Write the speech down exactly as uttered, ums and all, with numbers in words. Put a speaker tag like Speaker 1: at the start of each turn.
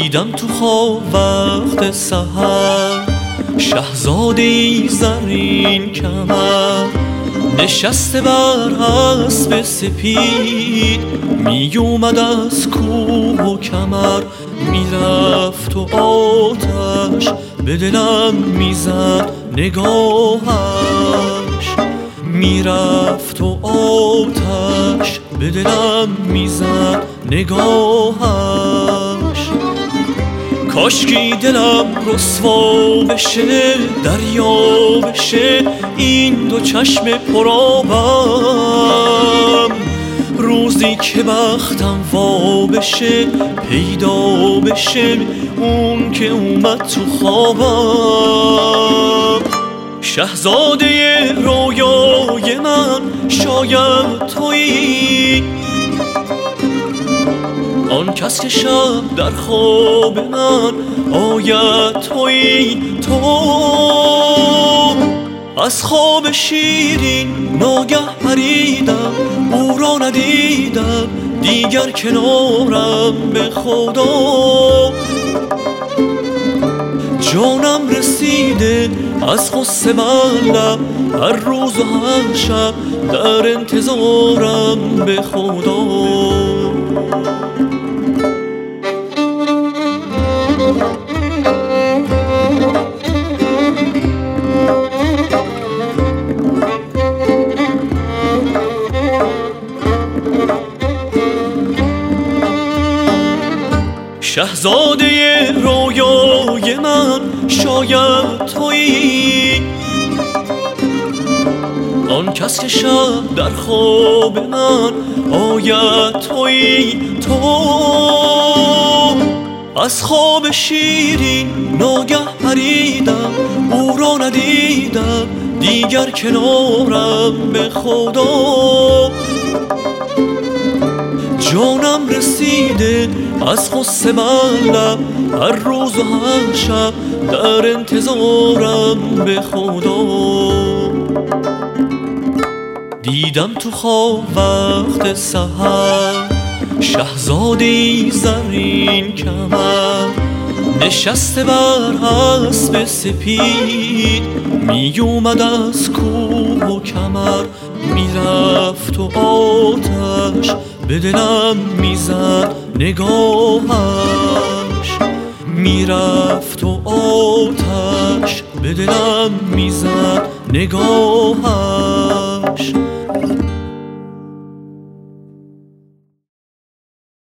Speaker 1: دیدم تو خواب وقت سحر شهزاده‌ای زرین کمر نشسته بر اسب سپید می اومد از کوه و کمر میرفت و آتش به دلم میزد نگاهش میرفت و آتش به دلم میزد نگاهش کاشکی دلم رسوا بشه دریا بشه این دو چشم پرآبم روزی که بختم وا بشه پیدا بشه اون که اومد تو خوابم شهزاده رویای من شاید تویی آن کس که شب در خواب من آید تویی تو از خواب شیرین ناگه پریدم او را ندیدم دیگر کنارم به خدا جانم رسیده از غصه من لب هر روز و هر شب در انتظارم به خدا شهزاده رویای من شاید تویی آن کس که شب در خواب من آید تویی تو از خواب شیرین ناگه پریدم او را ندیدم دیگر کنارم به خدا جانم رسیده از غصه من لب هر روز و هر شب در انتظارم به خدا دیدم تو خواب وقت سحر شهزاده‌ای زرین کمر نشسته بر اسب سپید می اومد از کوه و کمر میرفت و آتش به دلم میزد نگاهش میرفت و آتش به دلم میزد نگاهش